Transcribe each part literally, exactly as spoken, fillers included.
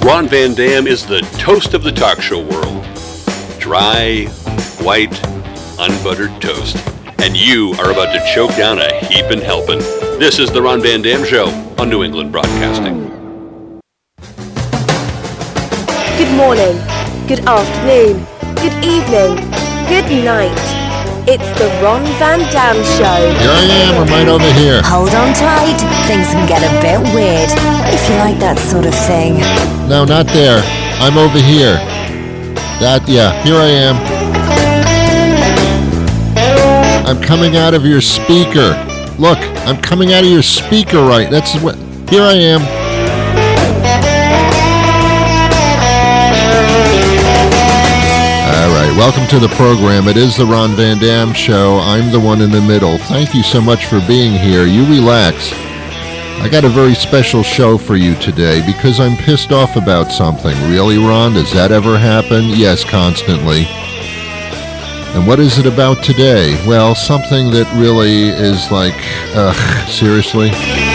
Ron Van Dam is the toast of the talk show world. Dry, white, unbuttered toast. And you are about to choke down a heapin' helping. This is the Ron Van Dam Show on New England Broadcasting. Good morning, good afternoon, good evening, good night. It's the Ron Van Dam Show. Here I am, I'm right over here. Hold on tight, things can get a bit weird, if you like that sort of thing. No, not there. I'm over here. That, yeah, here I am. I'm coming out of your speaker. Look, I'm coming out of your speaker right. That's what, here I am. All right, welcome to the program. It is the Ron Van Dam Show. I'm the one in the middle. Thank you so much for being here. You relax. I got a very special show for you today because I'm pissed off about something. Really, Ron? Does that ever happen? Yes, constantly. And what is it about today? Well, something that really is like, ugh, seriously?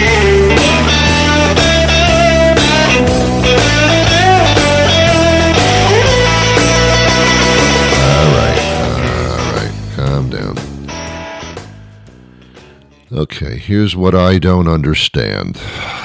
Okay, here's what I don't understand.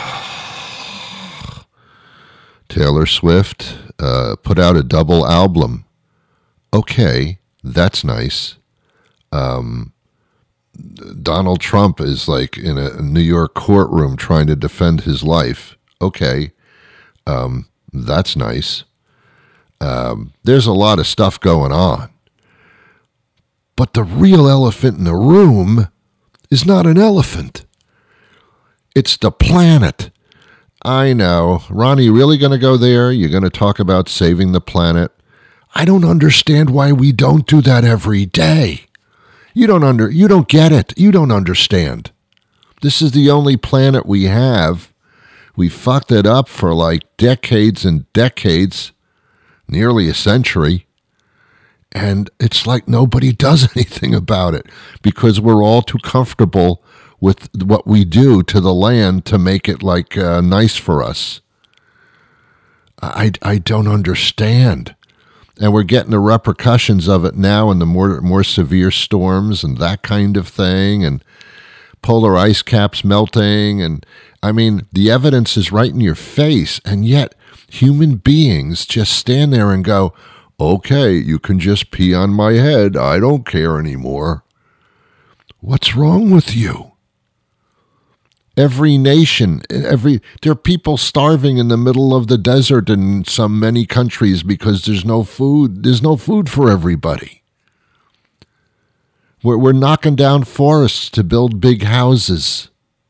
Taylor Swift uh, put out a double album. Okay, that's nice. Um, Donald Trump is like in a New York courtroom trying to defend his life. Okay, um, that's nice. Um, there's a lot of stuff going on. But the real elephant in the room is not an elephant. It's the planet. I know. Ronnie, really going to go there? You're going to talk about saving the planet? I don't understand why we don't do that every day. You don't under you don't get it. You don't understand. This is the only planet we have. We fucked it up for like decades and decades, nearly a century. And it's like nobody does anything about it because we're all too comfortable with what we do to the land to make it like uh, nice for us. I, I don't understand. And we're getting the repercussions of it now in the more more severe storms and that kind of thing, and polar ice caps melting. And I mean, the evidence is right in your face. And yet human beings just stand there and go, okay, you can just pee on my head. I don't care anymore. What's wrong with you? Every nation, every there are people starving in the middle of the desert in some many countries because there's no food. There's no food for everybody. We're, we're knocking down forests to build big houses.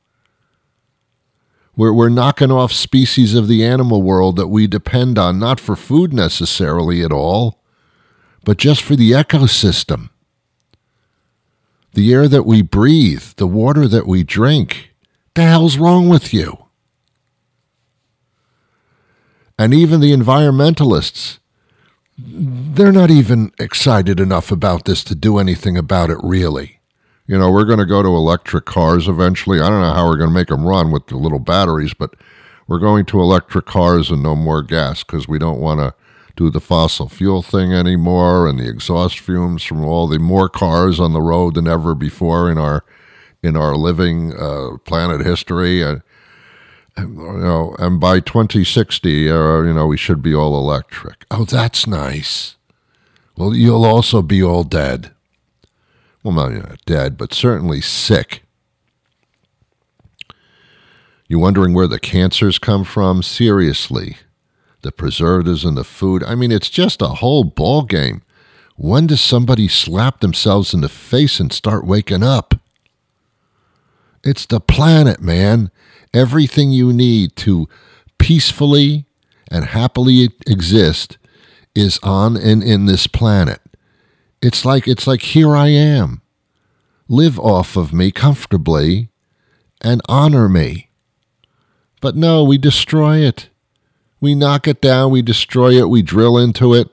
We're, we're knocking off species of the animal world that we depend on, not for food necessarily at all, but just for the ecosystem. The air that we breathe, the water that we drink. The hell's wrong with you? And even the environmentalists, they're not even excited enough about this to do anything about it, really. You know, we're going to go to electric cars eventually. I don't know how we're going to make them run with the little batteries, but we're going to electric cars and no more gas because we don't want to do the fossil fuel thing anymore and the exhaust fumes from all the more cars on the road than ever before in our in our living uh, planet history. And, and, you know, and by twenty sixty, uh, you know, we should be all electric. Oh, that's nice. Well, you'll also be all dead. Well, not dead, but certainly sick. You're wondering where the cancers come from? Seriously. The preservatives in the food. I mean, it's just a whole ball game. When does somebody slap themselves in the face and start waking up? It's the planet, man. Everything you need to peacefully and happily exist is on and in this planet. It's like it's like here I am. Live off of me comfortably and honor me. But no, we destroy it. We knock it down, we destroy it, we drill into it.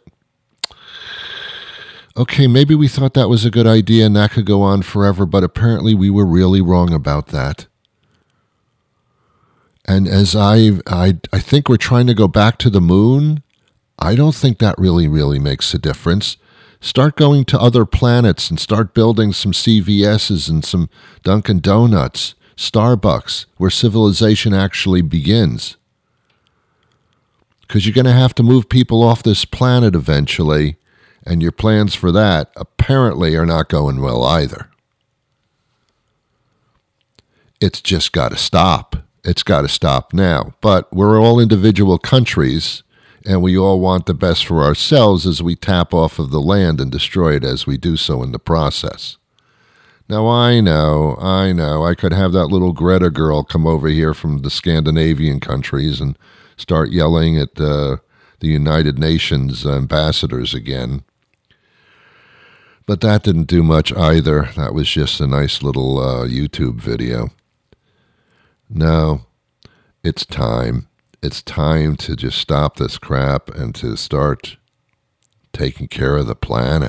Okay, maybe we thought that was a good idea and that could go on forever, but apparently we were really wrong about that. And as I, I, I think we're trying to go back to the moon, I don't think that really, really makes a difference. Start going to other planets and start building some C V S's and some Dunkin' Donuts, Starbucks, where civilization actually begins. Because you're going to have to move people off this planet eventually, and your plans for that apparently are not going well either. It's just got to stop. It's got to stop now. But we're all individual countries, and we all want the best for ourselves as we tap off of the land and destroy it as we do so in the process. Now, I know, I know, I could have that little Greta girl come over here from the Scandinavian countries and start yelling at uh, the United Nations ambassadors again. But that didn't do much either. That was just a nice little uh, YouTube video. No, it's time. It's time to just stop this crap and to start taking care of the planet.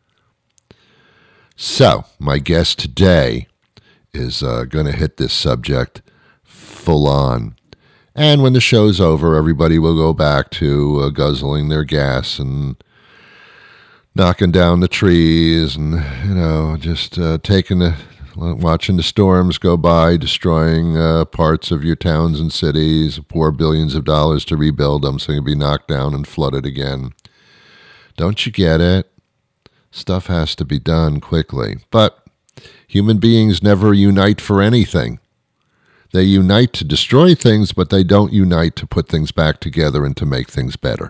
So, my guest today is uh, going to hit this subject full on. And when the show's over, everybody will go back to uh, guzzling their gas and knocking down the trees and, you know, just uh, taking the, watching the storms go by, destroying uh, parts of your towns and cities, pour billions of dollars to rebuild them so you'll be knocked down and flooded again. Don't you get it? Stuff has to be done quickly. But human beings never unite for anything. They unite to destroy things, but they don't unite to put things back together and to make things better.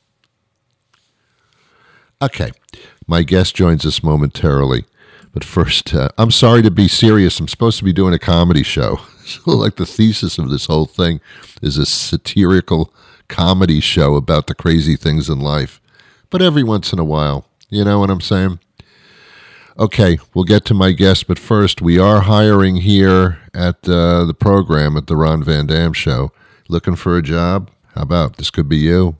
Okay, my guest joins us momentarily. But first, uh, I'm sorry to be serious. I'm supposed to be doing a comedy show. So like the thesis of this whole thing is a satirical comedy show about the crazy things in life. But every once in a while, you know what I'm saying? Okay, we'll get to my guest, but first, we are hiring here at uh, the program at the Ron Van Dam Show. Looking for a job? How about this could be you?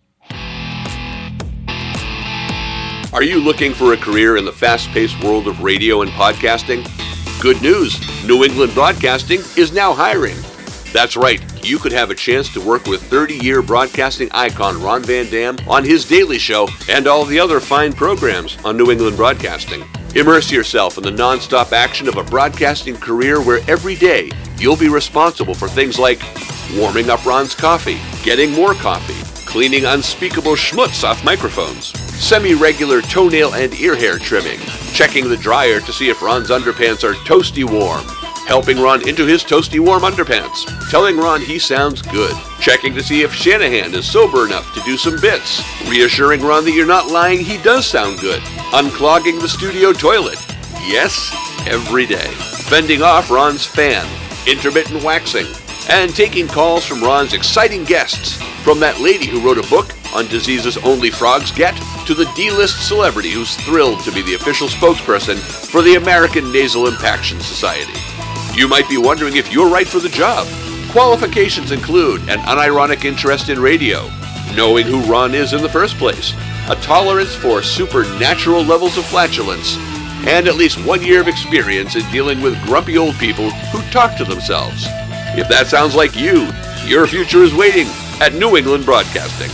Are you looking for a career in the fast-paced world of radio and podcasting? Good news! New England Broadcasting is now hiring. That's right, you could have a chance to work with thirty-year broadcasting icon Ron Van Dam on his Daily Show and all the other fine programs on New England Broadcasting. Immerse yourself in the non-stop action of a broadcasting career where every day you'll be responsible for things like warming up Ron's coffee, getting more coffee, cleaning unspeakable schmutz off microphones, semi-regular toenail and ear hair trimming, checking the dryer to see if Ron's underpants are toasty warm, helping Ron into his toasty warm underpants, telling Ron he sounds good, checking to see if Shanahan is sober enough to do some bits, reassuring Ron that you're not lying, he does sound good, unclogging the studio toilet, yes, every day, fending off Ron's fan, intermittent waxing, and taking calls from Ron's exciting guests, from that lady who wrote a book on diseases only frogs get, to the D-list celebrity who's thrilled to be the official spokesperson for the American Nasal Impaction Society. You might be wondering if you're right for the job. Qualifications include an unironic interest in radio, knowing who Ron is in the first place, a tolerance for supernatural levels of flatulence, and at least one year of experience in dealing with grumpy old people who talk to themselves. If that sounds like you, your future is waiting at New England Broadcasting.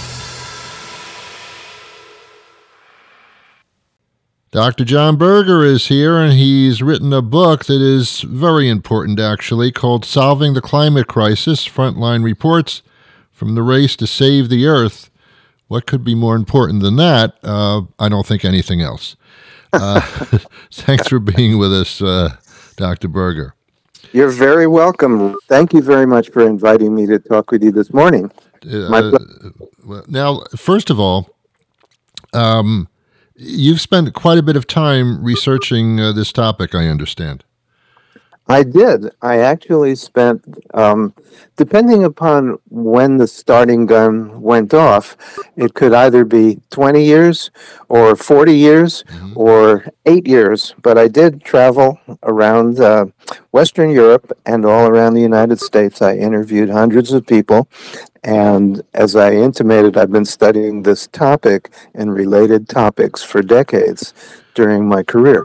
Doctor John Berger is here, and he's written a book that is very important, actually, called Solving the Climate Crisis, Frontline Reports from the Race to Save the Earth. What could be more important than that? Uh, I don't think anything else. Uh, thanks for being with us, uh, Doctor Berger. You're very welcome. Thank you very much for inviting me to talk with you this morning. Uh, well, now, first of all, um, you've spent quite a bit of time researching uh, this topic, I understand. I did. I actually spent, um, depending upon when the starting gun went off, it could either be twenty years or forty years mm-hmm. or eight years. But I did travel around uh, Western Europe and all around the United States. I interviewed hundreds of people. And as I intimated, I've been studying this topic and related topics for decades during my career.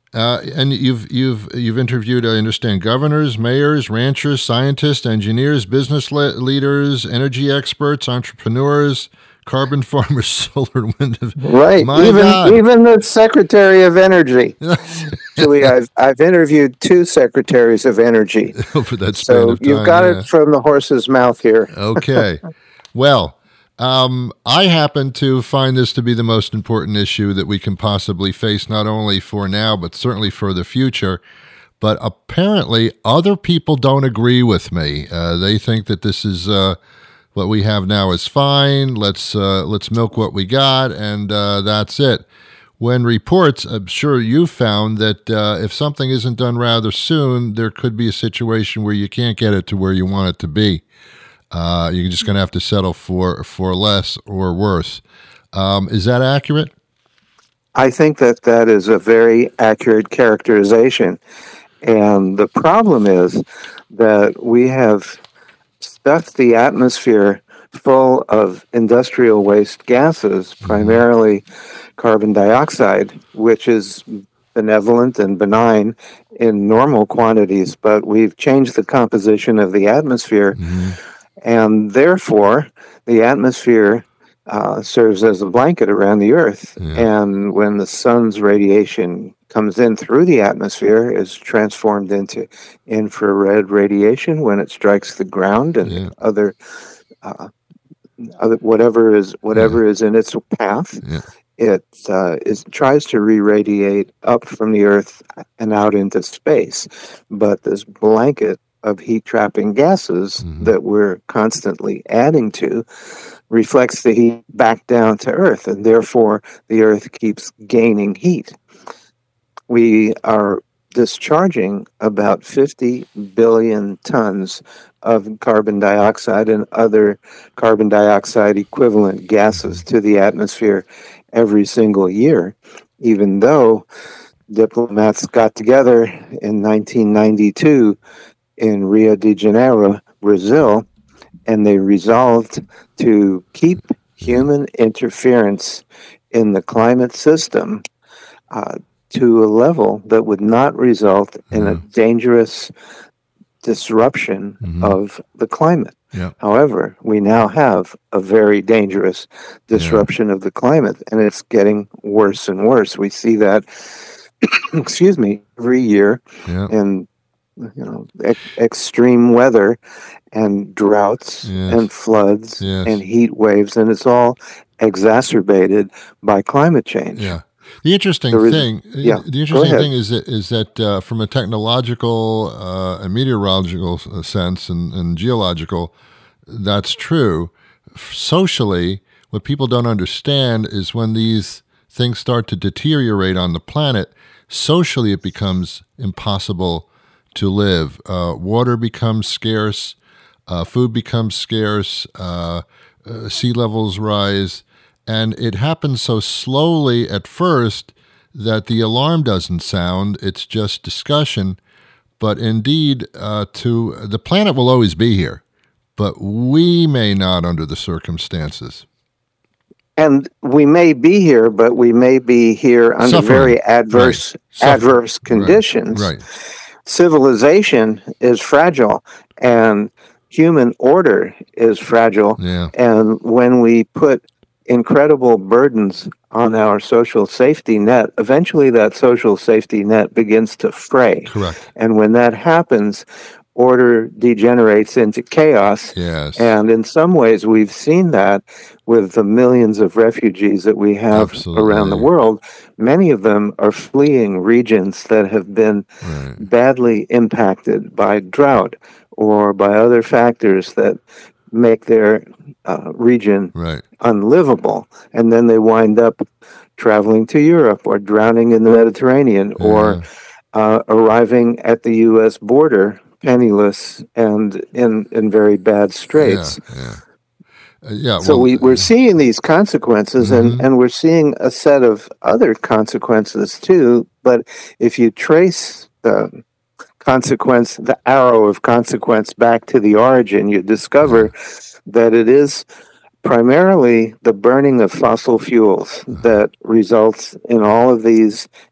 Uh, and you've you've you've interviewed, I understand, governors, mayors, ranchers, scientists, engineers, business le- leaders, energy experts, entrepreneurs, carbon farmers, solar and wind. Right. My even God. even the Secretary of Energy. Actually, I've I've interviewed two secretaries of energy. Over that span So of time, you've got yeah. it from the horse's mouth here. Okay. Well, um, I happen to find this to be the most important issue that we can possibly face, not only for now, but certainly for the future. But apparently other people don't agree with me. Uh, they think that this is uh, what we have now is fine. Let's uh, let's milk what we got, and uh, that's it. When reports, I'm sure you've found that uh, if something isn't done rather soon, there could be a situation where you can't get it to where you want it to be. Uh, you're just going to have to settle for for less or worse. Um, is that accurate? I think that that is a very accurate characterization. And the problem is that we have stuffed the atmosphere full of industrial waste gases, primarily carbon dioxide, which is benevolent and benign in normal quantities, but we've changed the composition of the atmosphere. Mm-hmm. And therefore, the atmosphere uh, serves as a blanket around the Earth. Yeah. And when the sun's radiation comes in through the atmosphere, is transformed into infrared radiation when it strikes the ground and yeah. other, uh, other whatever is whatever yeah. is in its path. Yeah. It uh, is, tries to re-radiate up from the Earth and out into space. But this blanket of heat-trapping gases mm-hmm. that we're constantly adding to reflects the heat back down to Earth, and therefore the Earth keeps gaining heat. We are discharging about fifty billion tons of carbon dioxide and other carbon dioxide equivalent gases to the atmosphere every single year, even though diplomats got together in nineteen ninety-two in Rio de Janeiro, Brazil, and they resolved to keep human interference in the climate system uh, to a level that would not result in mm-hmm. a dangerous disruption mm-hmm. of the climate. Yeah. However, we now have a very dangerous disruption yeah. of the climate, and it's getting worse and worse. We see that, excuse me, every year yeah. in you know, ex- extreme weather and droughts yes. and floods yes. and heat waves, and it's all exacerbated by climate change. Yeah. The interesting is, thing, yeah, the interesting thing is that is that uh, from a technological uh, and meteorological sense and, and geological, that's true. Socially, what people don't understand is when these things start to deteriorate on the planet, socially it becomes impossible to live. Uh, water becomes scarce, uh, food becomes scarce, uh, uh, sea levels rise, and it happens so slowly at first that the alarm doesn't sound. It's just discussion. But indeed, uh, to the planet will always be here, but we may not under the circumstances. And we may be here, but we may be here under Suffering. very adverse right. adverse conditions. Right. right. Civilization is fragile, and human order is fragile. Yeah. And when we put incredible burdens on our social safety net, eventually that social safety net begins to fray. Correct. And when that happens, order degenerates into chaos. Yes. And in some ways, we've seen that with the millions of refugees that we have Absolutely. around the world. Many of them are fleeing regions that have been right. badly impacted by drought or by other factors that make their uh, region right. unlivable. And then they wind up traveling to Europe or drowning in the Mediterranean yeah. or uh, arriving at the U S border penniless and in, in very bad straits. Yeah, yeah. Uh, yeah, so well, we, we're seeing these consequences, mm-hmm. and, and we're seeing a set of other consequences too. But if you trace the consequence, the arrow of consequence back to the origin, you discover yeah. that it is primarily the burning of fossil fuels that results in all of these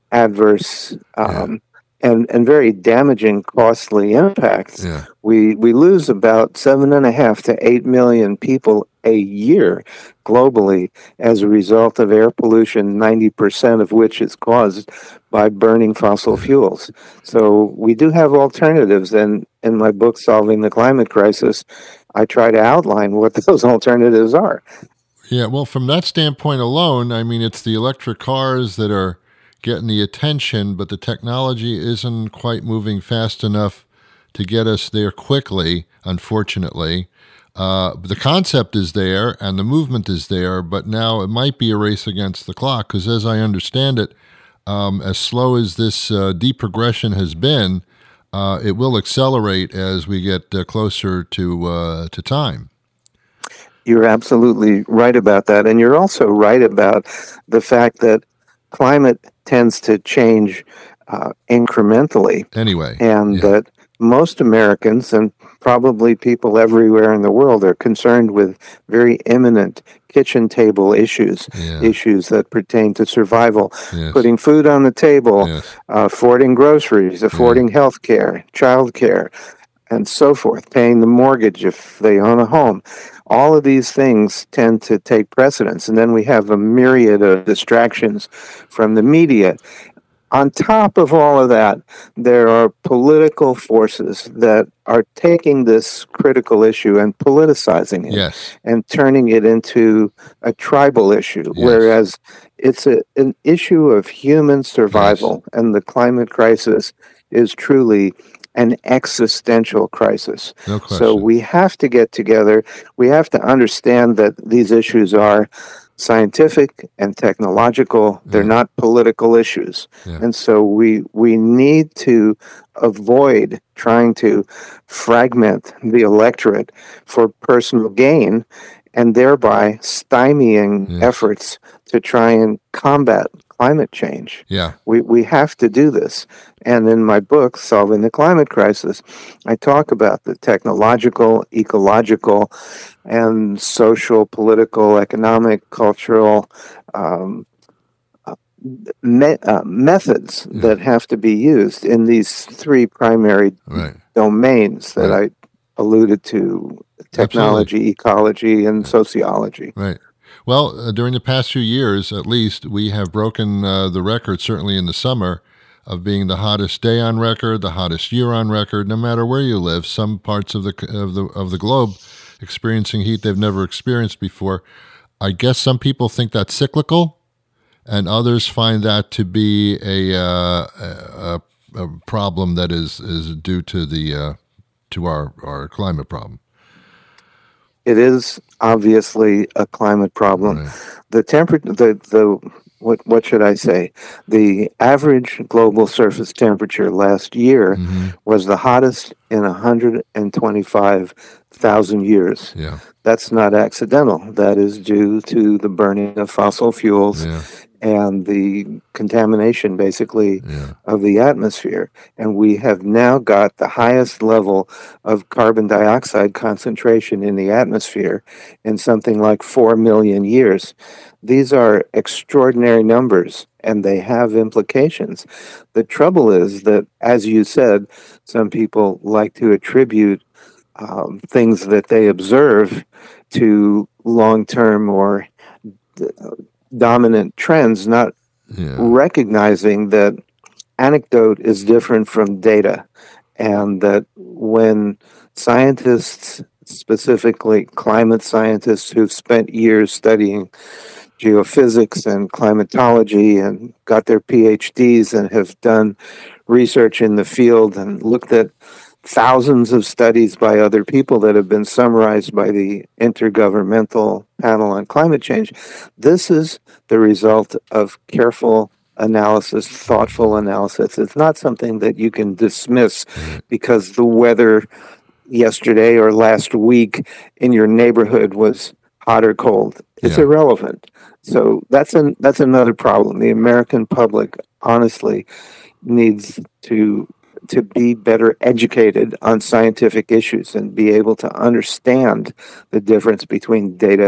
adverse um, and and very damaging, costly impacts. Yeah. We we lose about seven and a half to eight million people a year globally as a result of air pollution, ninety percent of which is caused by burning fossil fuels. So we do have alternatives, and in my book, Solving the Climate Crisis, I try to outline what those alternatives are. Yeah, well, from that standpoint alone, I mean, it's the electric cars that are getting the attention, but the technology isn't quite moving fast enough to get us there quickly, unfortunately. Uh, the concept is there and the movement is there, but now it might be a race against the clock because, as I understand it, um, as slow as this uh, deprogression has been, uh, it will accelerate as we get uh, closer to uh, to time. You're absolutely right about that. And you're also right about the fact that climate tends to change uh, incrementally. Anyway. And yeah. that most Americans and probably people everywhere in the world are concerned with very imminent kitchen table issues, yeah. issues that pertain to survival, yes. putting food on the table, yes. uh, affording groceries, affording yeah. health care, child care, and so forth, paying the mortgage if they own a home. All of these things tend to take precedence. And then we have a myriad of distractions from the media. On top of all of that, there are political forces that are taking this critical issue and politicizing it yes. and turning it into a tribal issue, yes. whereas it's a, an issue of human survival, yes. and the climate crisis is truly an existential crisis. No question. So we have to get together. We have to understand that these issues are scientific and technological. They're yeah. not political issues. Yeah. And so we we need to avoid trying to fragment the electorate for personal gain and thereby stymieing yes. efforts to try and combat climate change. Yeah. We we have to do this. And in my book, Solving the Climate Crisis, I talk about the technological, ecological, and social, political, economic, cultural um, me- uh, methods yeah. that have to be used in these three primary right. domains that right. I alluded to: technology, Absolutely. ecology, and sociology. Right. Well, uh, during the past few years, at least, we have broken uh, the record, certainly in the summer, of being the hottest day on record, the hottest year on record, no matter where you live. Some parts of the of the of the globe experiencing heat they've never experienced before. I guess some people think that's cyclical, and others find that to be a uh, a, a problem that is, is due to the uh, to our, our climate problem. It is obviously a climate problem. Right. The temperature, the the what what should I say? The average global surface temperature last year mm-hmm. was the hottest in one hundred twenty-five thousand years. Yeah. That's not accidental. That is due to the burning of fossil fuels yeah. and the contamination, basically, yeah. of the atmosphere. And we have now got the highest level of carbon dioxide concentration in the atmosphere in something like four million years. These are extraordinary numbers, and they have implications. The trouble is that, as you said, some people like to attribute um, things that they observe to long-term or d- dominant trends, not yeah. recognizing that anecdote is different from data, and that when scientists, specifically climate scientists who've spent years studying geophysics and climatology and got their P H Ds and have done research in the field and looked at thousands of studies by other people that have been summarized by the Intergovernmental Panel on Climate Change. This is the result of careful analysis, thoughtful analysis. It's not something that you can dismiss because the weather yesterday or last week in your neighborhood was hot or cold. It's Yeah. irrelevant. So that's an that's another problem. The American public, honestly, needs to to be better educated on scientific issues and be able to understand the difference between data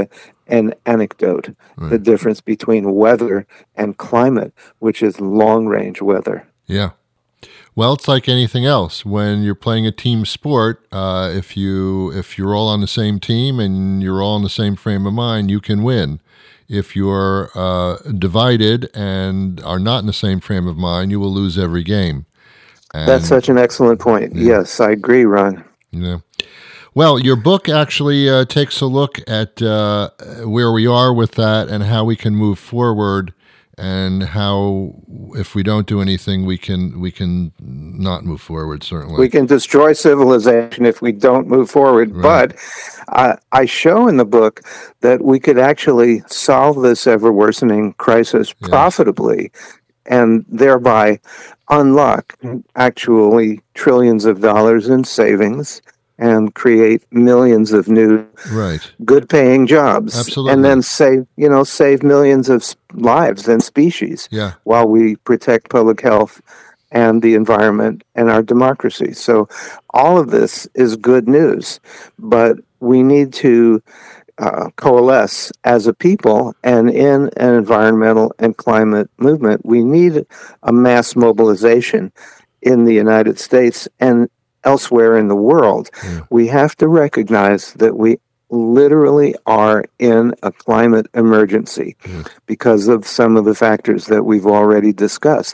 an anecdote, Right. the difference between weather and climate, which is long-range weather. Yeah. Well, it's like anything else. When you're playing a team sport, uh, if you if you're all on the same team and you're all in the same frame of mind, you can win. If you're uh, divided and are not in the same frame of mind, you will lose every game. And, That's such an excellent point. Yeah. Yes, I agree, Ron. Yeah. Well, your book actually uh, takes a look at uh, where we are with that and how we can move forward, and how if we don't do anything, we can we can not move forward. Certainly, We can destroy civilization if we don't move forward. Right. But uh, I show in the book that we could actually solve this ever worsening crisis Yeah. profitably, and thereby unlock actually trillions of dollars in savings and create millions of new right. good paying jobs. Absolutely. And then save, you know, save millions of s- lives and species Yeah. while we protect public health and the environment and our democracy. So all of this is good news, but we need to uh, coalesce as a people, and in an environmental and climate movement, we need a mass mobilization in the United States and elsewhere in the world. Yeah. We have to recognize that we literally are in a climate emergency Yeah. because of some of the factors that we've already discussed.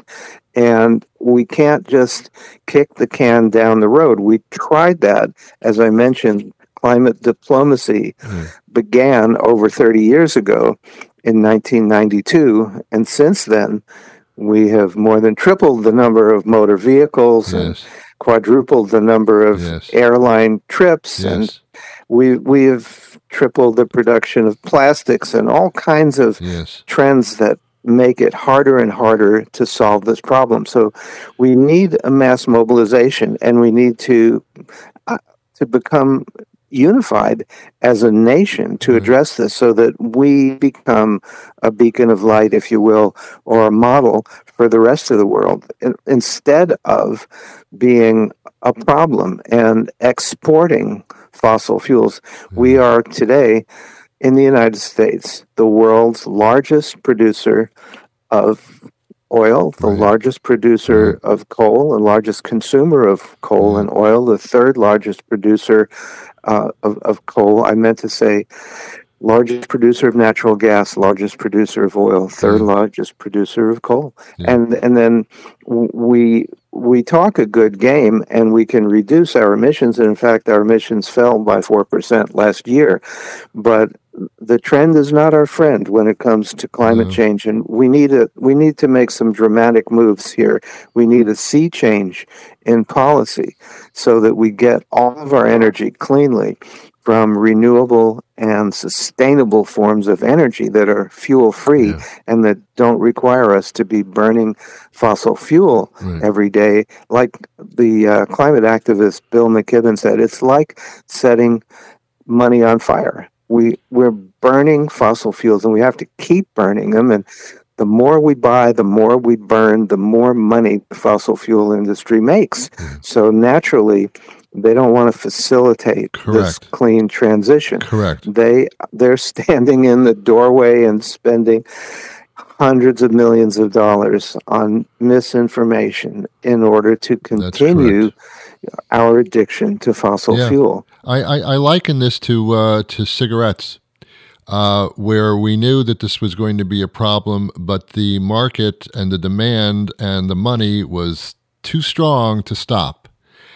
And we can't just kick the can down the road. We tried that, as I mentioned. Climate diplomacy Yeah. began over thirty years ago in nineteen ninety-two, and since then we have more than tripled the number of motor vehicles and Yes. quadrupled the number of Yes. airline trips, and Yes. we we have tripled the production of plastics and all kinds of Yes. trends that make it harder and harder to solve this problem. So we need a mass mobilization, and we need to uh, to become unified as a nation to Right. address this, so that we become a beacon of light, if you will, or a model for the rest of the world, in- instead of being a problem and exporting fossil fuels. We are today in the United States the world's largest producer of oil, the Right. largest producer of coal, the largest consumer of coal Yeah. and oil, the third largest producer uh, of, of coal. I meant to say largest producer of natural gas, largest producer of oil, third Yeah. largest producer of coal. Yeah. And and then w- we we talk a good game, and we can reduce our emissions. And in fact, our emissions fell by four percent last year. But the trend is not our friend when it comes to climate No. change, and we need a we need to make some dramatic moves here. We need a sea change in policy so that we get all of our energy cleanly from renewable and sustainable forms of energy that are fuel free Yeah. and that don't require us to be burning fossil fuel Right. every day. Like the uh, climate activist Bill McKibben said, it's like setting money on fire. We we're burning fossil fuels, and we have to keep burning them. And the more we buy, the more we burn, the more money the fossil fuel industry makes. So naturally, they don't want to facilitate this Correct. clean transition. Correct. They they're standing in the doorway and spending hundreds of millions of dollars on misinformation in order to That's continue correct. our addiction to fossil Yeah. fuel. I, I, I liken this to uh, to cigarettes, uh, where we knew that this was going to be a problem, but the market and the demand and the money was too strong to stop.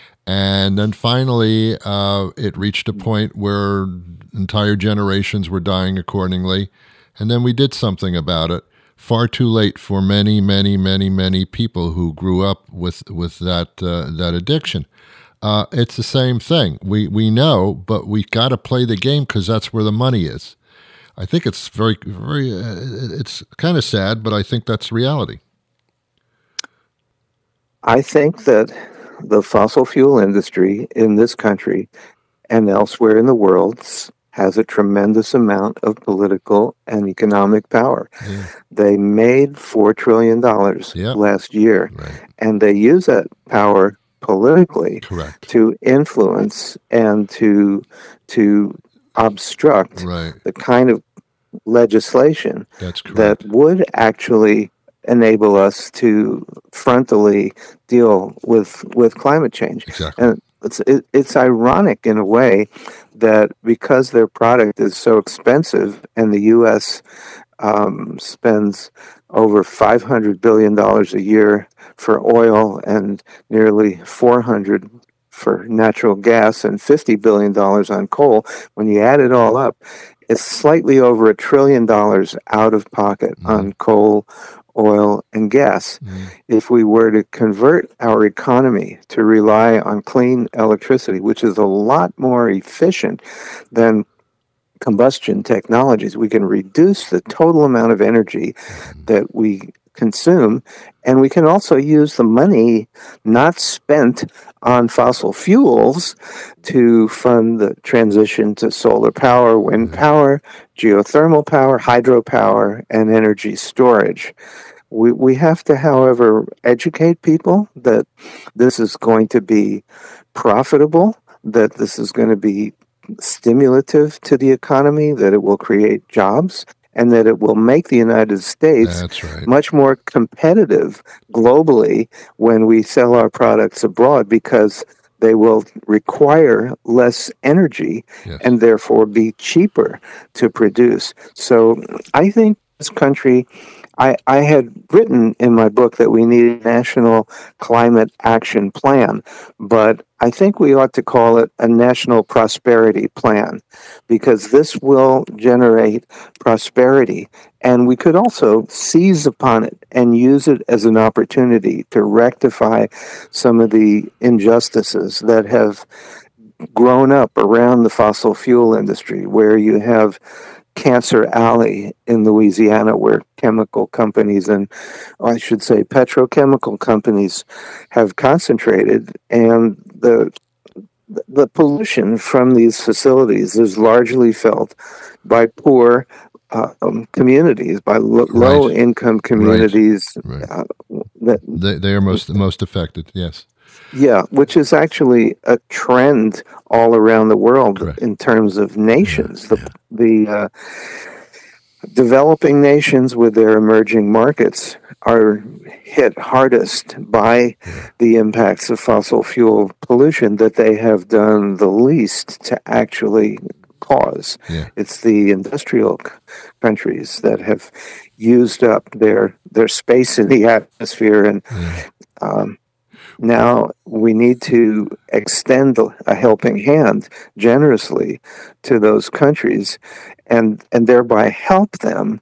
And then finally, uh, it reached a point where entire generations were dying accordingly. And then we did something about it. Far too late for many, many, many, many people who grew up with with that uh, that addiction. Uh, it's the same thing. We we know, but we got to play the game because that's where the money is. I think it's very, very. Uh, it's kind of sad, but I think that's reality. I think that the fossil fuel industry in this country and elsewhere in the world s- has a tremendous amount of political and economic power. Yeah. They made four trillion dollars Yep. last year, Right. and they use that power politically Correct. to influence and to to obstruct Right. the kind of That's legislation that correct. would actually enable us to frontally deal with with climate change. Exactly. And it's it, it's ironic in a way that because their product is so expensive, and the U S um, spends over five hundred billion dollars a year for oil and nearly four hundred for natural gas and fifty billion dollars on coal. When you add it all up, it's slightly over a trillion dollars out of pocket Mhm. on coal, oil, and gas. Mhm. If we were to convert our economy to rely on clean electricity, which is a lot more efficient than combustion technologies, we can reduce the total amount of energy that we consume, and we can also use the money not spent on fossil fuels to fund the transition to solar power, wind power, geothermal power, hydropower, and energy storage. We, we have to, however, educate people that this is going to be profitable, that this is going to be stimulative to the economy, that it will create jobs, and that it will make the United States That's right. much more competitive globally when we sell our products abroad, because they will require less energy Yes. and therefore be cheaper to produce. So I think this country, I, I had written in my book that we need a national climate action plan, but I think we ought to call it a national prosperity plan, because this will generate prosperity. And we could also seize upon it and use it as an opportunity to rectify some of the injustices that have grown up around the fossil fuel industry, where you have Cancer Alley in Louisiana, where chemical companies and, I should say, petrochemical companies have concentrated, and the the pollution from these facilities is largely felt by poor uh, um, communities, by lo- Right. low income communities. Right. Uh, that They they are most most affected. Yes. Yeah, which is actually a trend all around the world Correct. in terms of nations. Yeah, The the uh, developing nations with their emerging markets are hit hardest by the impacts of fossil fuel pollution that they have done the least to actually cause. Yeah. It's the industrial c- countries that have used up their their space in the atmosphere, and Yeah. um, now we need to extend a helping hand generously to those countries, and and thereby help them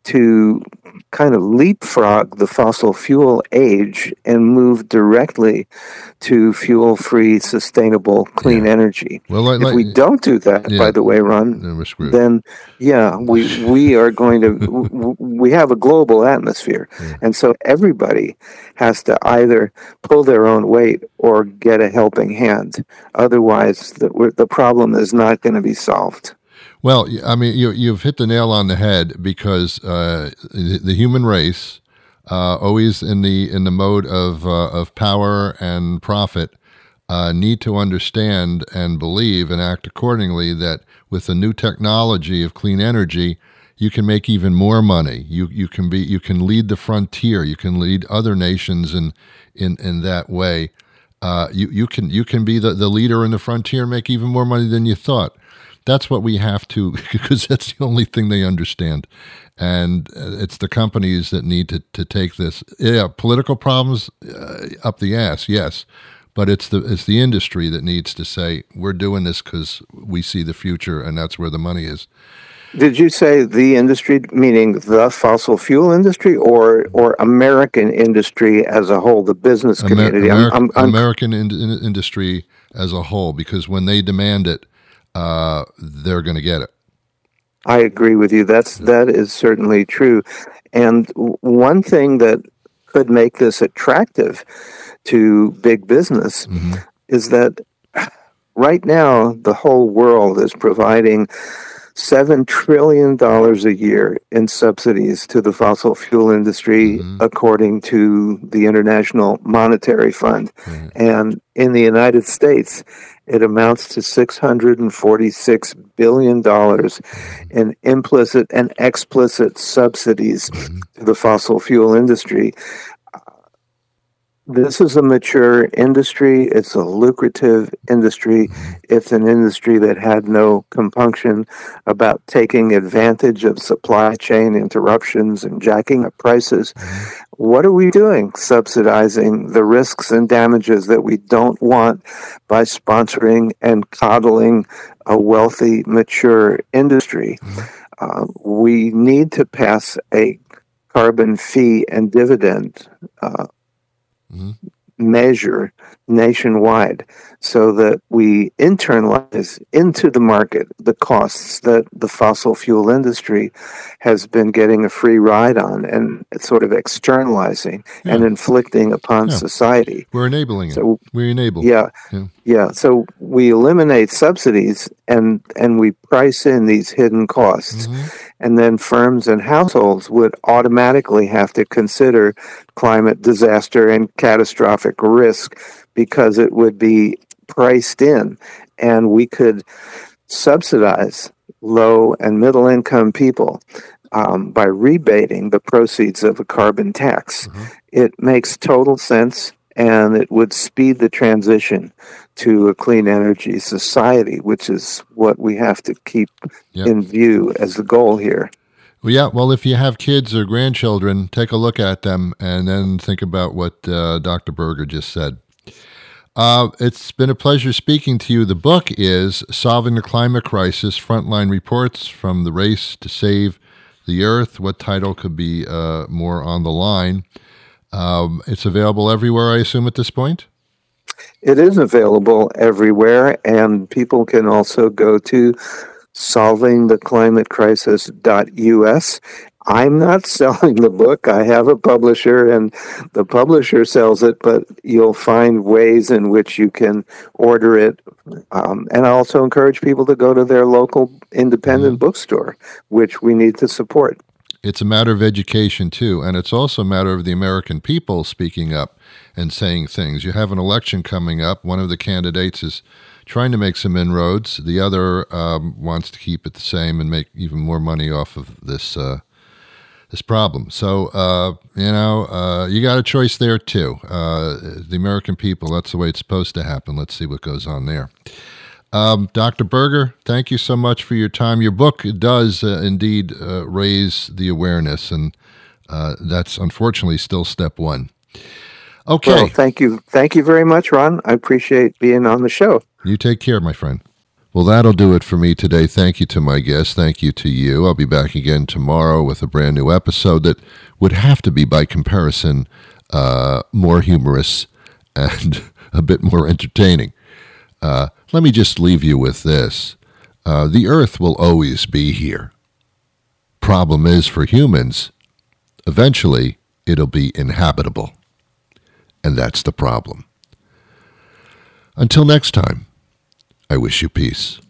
to kind of leapfrog the fossil fuel age and move directly to fuel-free, sustainable, clean Yeah. energy. Well, like, If like we don't do that, yeah. by the way, Ron, then we're screwed. then yeah, we we are going to w- w- we have a global atmosphere, Yeah. and so everybody has to either pull their own weight or get a helping hand. Otherwise, the we're- the problem is not going to be solved. Well, y- I mean, you, you've hit the nail on the head, because uh, the, the human race, uh, always in the in the mode of uh, of power and profit, uh, need to understand and believe and act accordingly. That with the new technology of clean energy, you can make even more money. You you can be you can lead the frontier. You can lead other nations in in in that way. Uh, you you can you can be the, the leader in the frontier and make even more money than you thought. That's what we have to, because that's the only thing they understand. And uh, it's the companies that need to, to take this. Yeah, political problems uh, up the ass, yes. But it's the it's the industry that needs to say, we're doing this because we see the future, and that's where the money is. Did you say the industry, meaning the fossil fuel industry, or or American industry as a whole, the business Amer- community? I'm, Ameri- I'm, I'm, American in- in- industry as a whole, because when they demand it, uh, they're going to get it. I agree with you. That's that is certainly true. And w- one thing that could make this attractive to big business is that right now the whole world is providing seven trillion dollars a year in subsidies to the fossil fuel industry, mm-hmm. according to the International Monetary Fund. Mm-hmm. And in the United States, it amounts to six hundred forty-six billion dollars in implicit and explicit subsidies mm-hmm. to the fossil fuel industry. This is a mature industry. It's a lucrative industry. It's an industry that had no compunction about taking advantage of supply chain interruptions and jacking up prices. What are we doing? Subsidizing the risks and damages that we don't want by sponsoring and coddling a wealthy, mature industry. Uh, we need to pass a carbon fee and dividend uh, Mm-hmm. measure nationwide so that we internalize into the market the costs that the fossil fuel industry has been getting a free ride on and sort of externalizing yeah. and inflicting upon yeah. society. We're enabling so, it. We enable. Yeah, yeah. Yeah. So we eliminate subsidies and, and we price in these hidden costs. Mm-hmm. And then firms and households would automatically have to consider climate disaster and catastrophic risk because it would be priced in. And we could subsidize low and middle income people um, by rebating the proceeds of a carbon tax. Mm-hmm. It makes total sense, and it would speed the transition to a clean energy society, which is what we have to keep yep. in view as the goal here. Well, yeah, well, if you have kids or grandchildren, take a look at them and then think about what uh, Doctor Berger just said. Uh, it's been a pleasure speaking to you. The book is Solving the Climate Crisis, Frontline Reports from the Race to Save the Earth. What title could be uh, more on the line? Um, it's available everywhere, I assume, at this point? It is available everywhere, and people can also go to solving the climate crisis dot U S. I'm not selling the book. I have a publisher, and the publisher sells it, but you'll find ways in which you can order it. Um, and I also encourage people to go to their local independent mm-hmm. bookstore, which we need to support. It's a matter of education, too, and it's also a matter of the American people speaking up and saying things. You have an election coming up. One of the candidates is trying to make some inroads. The other um, wants to keep it the same and make even more money off of this uh, this problem. So, uh, you know, uh, you got a choice there, too. Uh, the American people, that's the way it's supposed to happen. Let's see what goes on there. Um, Doctor Berger, thank you so much for your time. Your book does uh, indeed uh, raise the awareness, and uh, that's unfortunately still step one. Okay. Well, thank you. Thank you very much, Ron. I appreciate being on the show. You take care, my friend. Well, that'll do it for me today. Thank you to my guest. Thank you to you. I'll be back again tomorrow with a brand new episode that would have to be, by comparison, uh, more humorous and a bit more entertaining. Uh, let me just leave you with this. Uh, the Earth will always be here. Problem is, for humans, eventually it'll be inhabitable. And that's the problem. Until next time, I wish you peace.